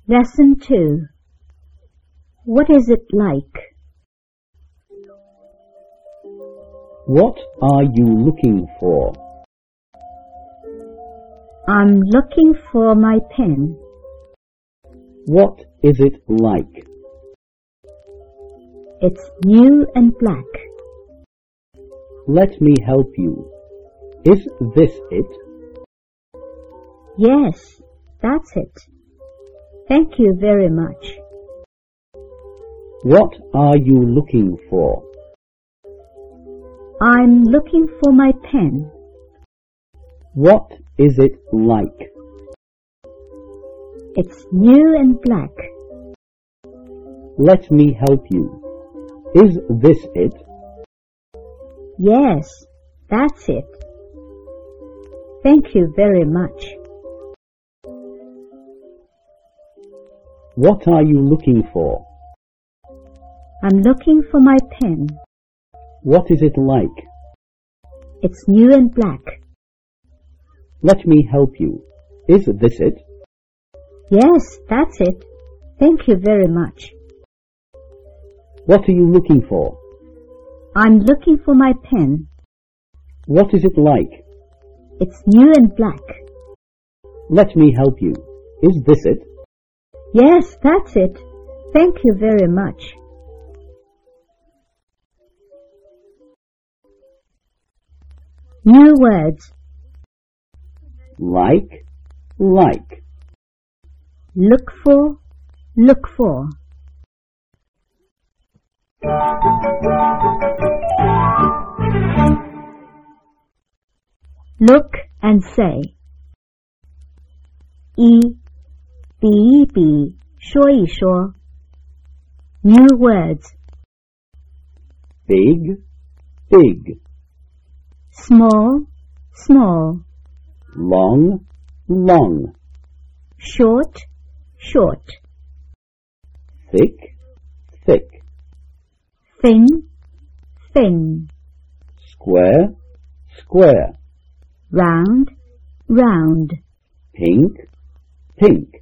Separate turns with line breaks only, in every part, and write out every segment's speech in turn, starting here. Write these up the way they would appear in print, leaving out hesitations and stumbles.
Lesson 2. What is it like?
What are you looking for?
I'm looking for my pen.
What is it like?
It's new and black.
Let me help you. Is this it?
Yes, that's it. Thank you very much.
What are you looking for?
I'm looking for my pen.
What is it like?
It's new and black.
Let me help you. Is this it?
Yes, that's it. Thank you very much.
What are you looking for?
I'm looking for my pen.
What is it like?
It's new and black.
Let me help you. Is this it?
Yes, that's it. Thank you very much.
What are you looking for?
I'm looking for my pen.
What is it like?
It's new and black.
Let me help you. Is this it?
Yes, that's it. Thank you very much. New words.
Like, like.
Look for, look for. Look and say. 一，比一比，说一说。New words.
Big, big.
Small, small.
Long, long.
Short, short.
Thick, thick.
Thin, thin.
Square, square.
Round, round.
Pink, pink.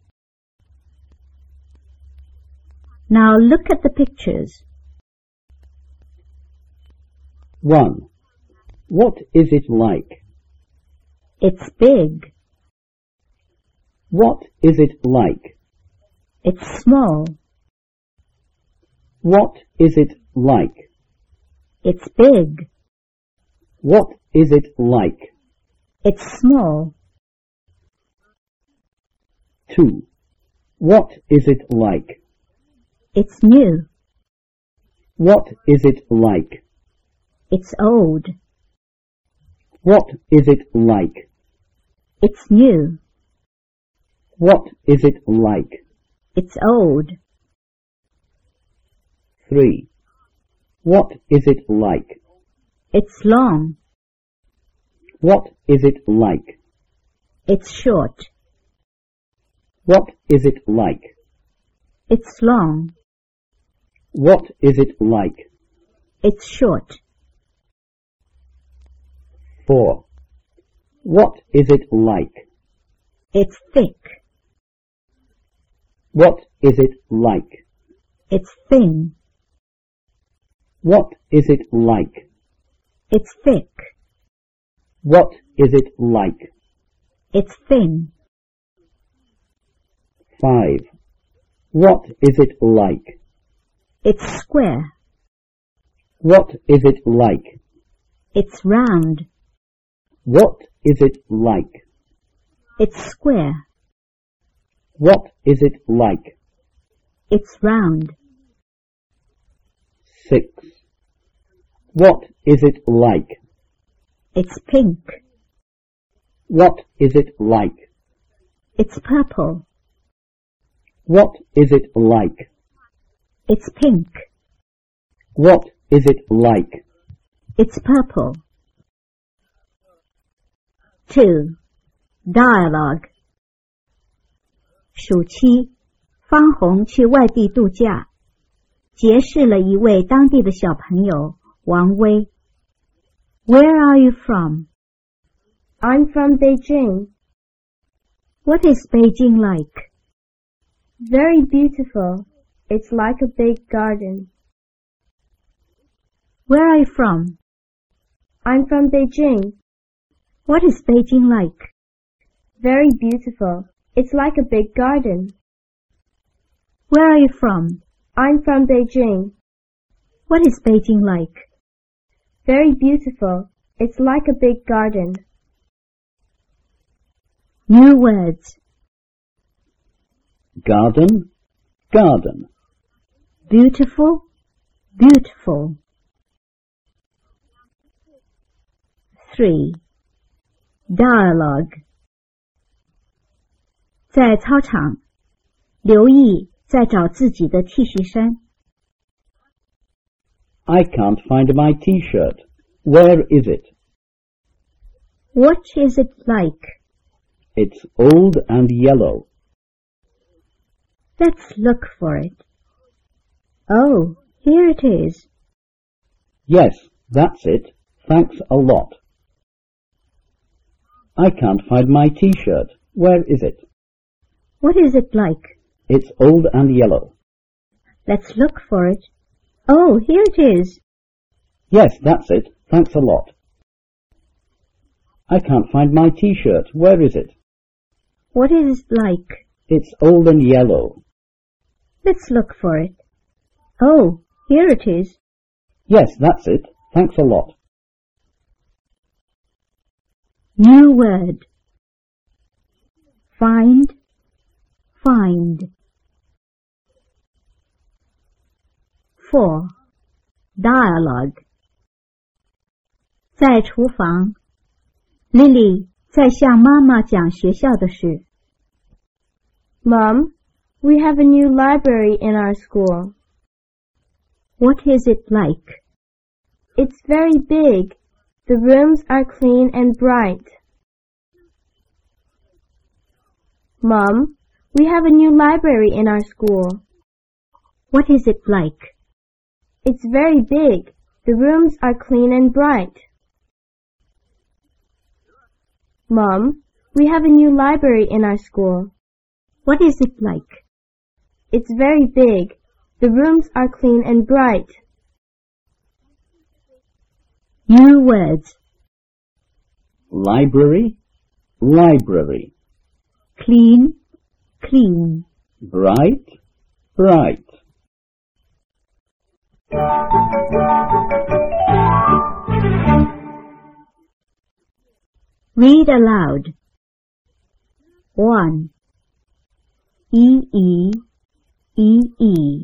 Now look at the pictures.
1. What is it like?
It's big.
What is it like?
It's small.
What is it like?
It's big.
What is it like?
It's small.
2. What is it like?
It's new.
What is it like?
It's old.
What is it like?
It's new.
What is it like?
It's old.
3. What is it like?
It's long.
What is it like?
It's short.
What is it like?
It's long.
What is it like?
It's short.
4. What is it like?
It's thick.
What is it like?
It's thin.
What is it like?
It's thick.
What is it like?
It's thin.
5. What is it like?
It's square.
What is it like?
It's round.
What is it like?
It's square.
What is it like?
It's round.
6. What is it like?
It's pink.
What is it like?
It's purple.
What is it like?
It's pink.
What is it like?
It's purple. 2. Dialogue. 暑期，方红去外地度假，结识了一位当地的小朋友王威。Where are you from?
I'm from Beijing.
What is Beijing like?
Very beautiful. It's like a big garden.
Where are you from?
I'm from Beijing.
What is Beijing like?
Very beautiful. It's like a big garden.
Where are you from?
I'm from Beijing.
What is Beijing like?
Very beautiful. It's like a big garden.
New words.
Garden, garden.
Beautiful, beautiful. 3. Dialogue. 在操场，刘毅在找自己的 T 恤衫。
I can't find my T-shirt. Where is it?
What is it like?
It's old and yellow.
Let's look for it. Oh, here it is.
Yes, that's it. Thanks a lot. I can't find my T-shirt. Where is it?
What is it like?
It's old and yellow.
Let's look for it. Oh, here it is.
Yes, that's it. Thanks a lot. I can't find my T-shirt. Where is it?
What is it like?
It's old and yellow.
Let's look for it. Oh, here it is.
Yes, that's it. Thanks a lot.
New word. Find, find. 4. Dialogue. 在厨房 Lily 在向妈妈讲学校的事。
Mom, we have a new library in our school.
What is it like?
It's very big. The rooms are clean and bright. Mom, we have a new library in our school.
What is it like?
It's very big. The rooms are clean and bright. Mom, we have a new library in our school.
What is it like?
It's very big. The rooms are clean and bright.
New words.
Library, library.
Clean, clean.
Bright, bright.
Read aloud. 1. E-E, E-E.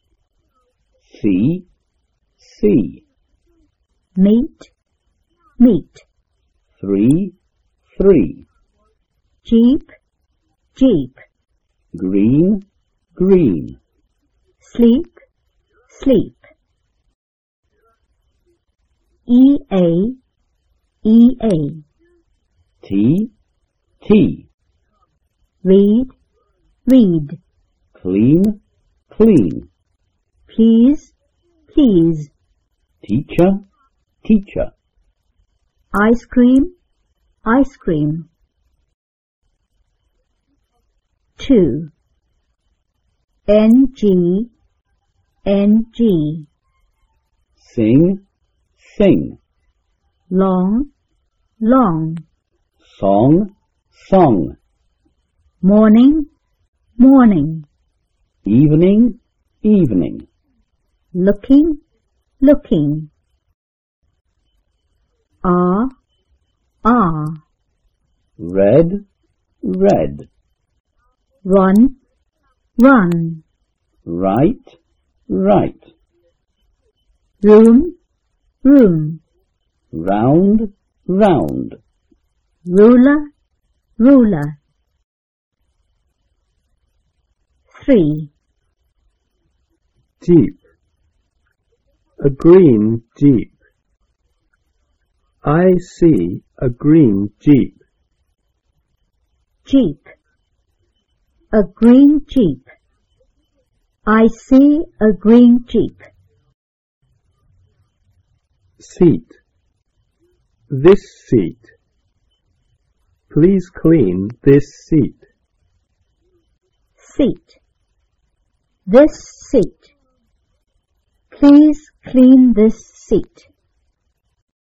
C, C.
Meet, meet.
3, 3.
Jeep, jeep.
Green, green.
Sleep, sleep. E-A, E-A.
T, T.
Read, read.
Clean, clean.
Please, please.
Teacher, teacher.
Ice cream, ice cream. 2. N-G, N-G.
Sing, sing.
Long, long.
Song, song.
Morning, morning.
Evening, evening.
Looking, looking. R, R.
Red, red.
Run, run.
Right, right.
Room, room.
Round, round.
Ruler, ruler. 3.
Jeep. A green Jeep. I see a green Jeep.
Jeep. A green Jeep. I see a green Jeep.
Seat. This seat. Please clean this seat.
Seat. This seat. Please clean this seat.